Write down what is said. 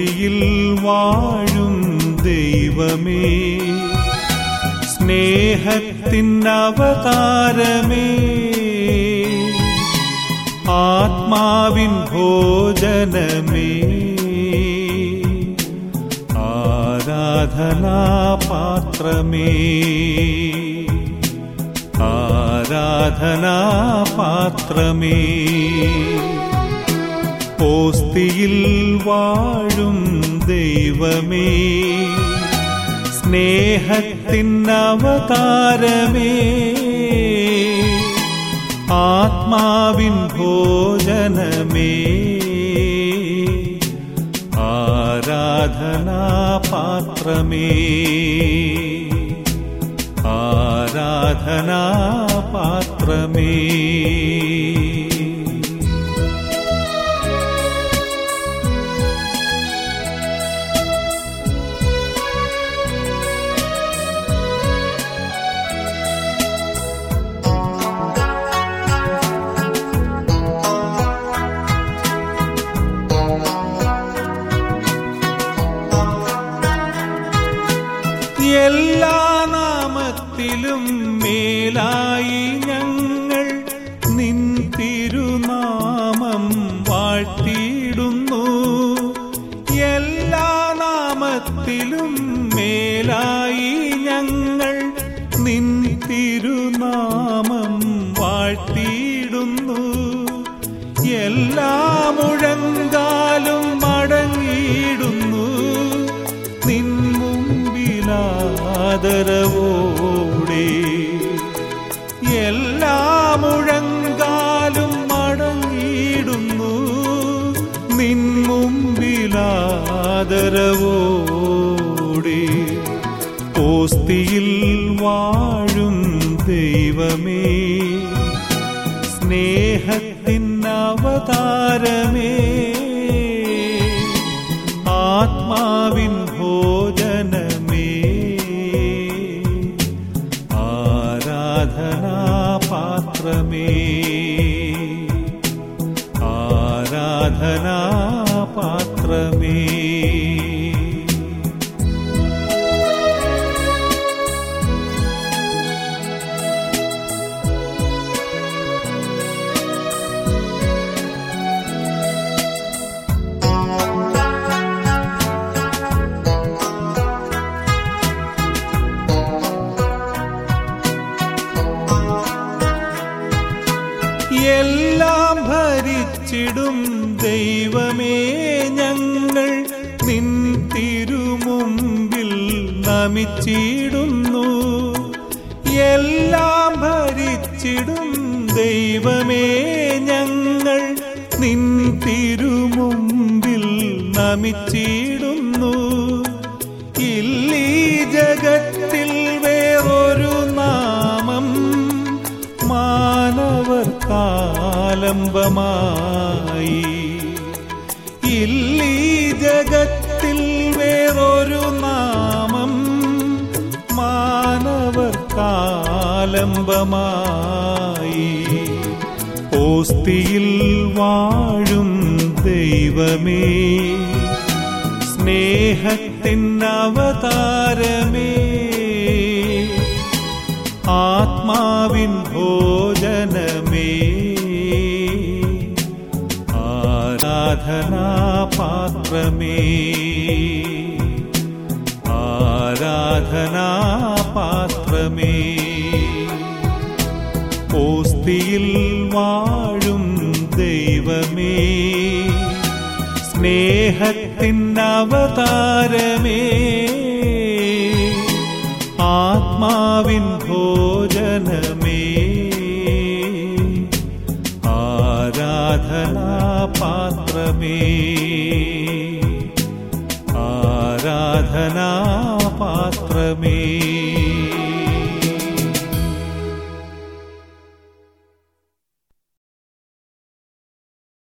ഓസ്തിയിൽ വാഴും ദൈവമേ, സ്നേഹത്തിൻ അവതാരമേ, ആത്മാവിൻ ഭോജനമേ, ആരാധനാപാത്രമേ, ആരാധനാപാത്രമേ. ഓസ്തിയിൽ വാഴും ദൈവമേ, സ്നേഹത്തിൻ അവതാരമേ, ആത്മാവിൻ ഭോജനമേ, ആരാധനാപാത്രമേ, ആരാധനാപാത്രമേ. എല്ലാ നാമത്തിലും മേലായി ഞങ്ങൾ നിൻ തിരുനാമം വാഴ്ത്തിയിടുന്നു. എല്ലാ നാമത്തിലും മേലായി ഞങ്ങൾ നിൻ തിരുനാമം വാഴ്ത്തിയിടുന്നു. എല്ലാ മുഴങ്കാലും മടങ്ങിയിടുന്നു നിൻ ആദരവോടെ. എല്ലാ മുഴങ്കാലും മടങ്ങിയിടുന്നു നിൻ മുമ്പിലാദരവോടെ. ഓസ്തിയിൽ വാഴും ദൈവമേ, സ്നേഹത്തിൻ അവതാരമേ, ആത്മാവിൻ ഭോജനമേ, ആരാധനാപാത്രമേ, ആരാധനാപാത്രമേ. എല്ലാം ഭരിച്ചിടും ദൈവമേ, ഞങ്ങൾ നിൻ തിരുമുമ്പിൽ നമിച്ചിടുന്നു. എല്ലാം ഭരിച്ചിടും ദൈവമേ, ഞങ്ങൾ നിൻ തിരുമുമ്പിൽ നമിച്ചിടുന്നു. ഇല്ലീ ജഗത്തിൽ വേറൊരു നാമം മാനവർക്കാലംബമായി. ഇല്ലീ ജഗത്തിൽ വേറൊരു നാമം മാനവർക്കാലംബമായി. ഓസ്തിയിൽ വാഴും ദൈവമേ, സ്നേഹത്തിൻ അവതാരമേ, ആത്മാവിൻ ഭോജനമേ, ആരാധനാപാത്രമേ, ആരാധനാപാത്രമേ. ഓസ്തിയിൽ വാഴും ദൈവമേ, സ്നേഹത്തിൻ അവതാരമേ, ആത്മാവിൻ ഭോജനമേ, ആരാധനാപാത്രമേ, ആരാധനാപാത്രമേ.